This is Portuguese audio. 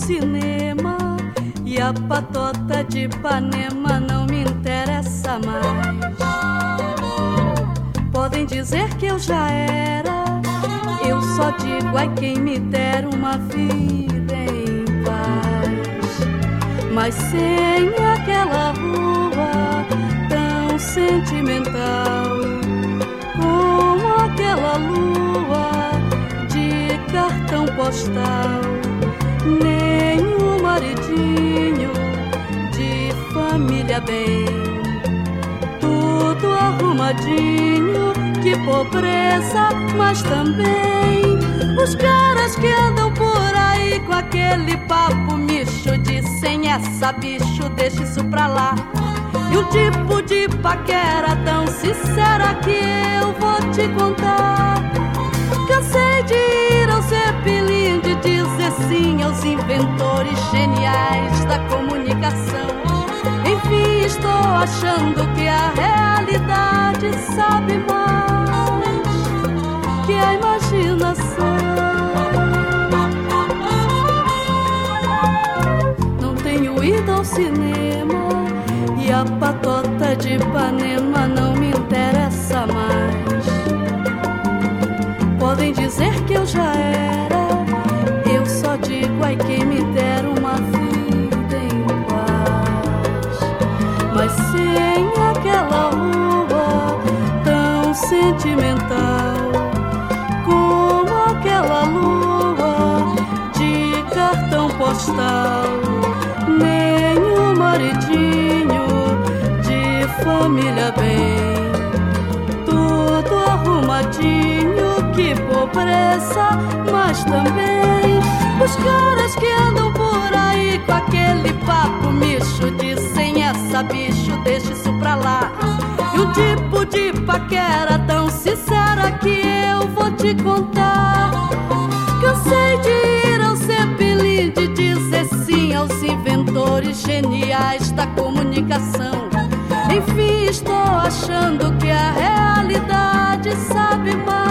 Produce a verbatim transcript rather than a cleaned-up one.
cinema e a patota de Ipanema não me interessa mais. Podem dizer que eu já era, eu só digo ai quem me der uma vida em paz. Mas sem aquela rua tão sentimental, como aquela lua de cartão postal, nenhum maridinho de família bem, tudo arrumadinho, que pobreza, mas também os caras que andam por aí com aquele papo micho de sem essa bicho, deixa isso pra lá. E o tipo de paquera tão sincera que eu vou te contar. Cansei de ir ao Zeppelin, de dizer sim aos inventores geniais da comunicação. Enfim, estou achando que a realidade sabe mais que a imaginação. Não tenho ido ao cinema e a patota de Ipanema não me interessa mais. Podem dizer que eu já era, eu só digo ai quem me der uma vida em paz. Mas sem aquela rua tão sentimental, como aquela lua de cartão postal, nenhum maridinho de família bem, tudo arrumadinho, que pobreza, mas também os caras que andam por aí com aquele papo micho de sem essa bicho, deixa isso pra lá. E o tipo de paquera tão sincera que eu vou te contar. Cansei de ir ao Zeppelin, de dizer sim aos inventores geniais da comunicação. Enfim, estou achando que a realidade sabe mais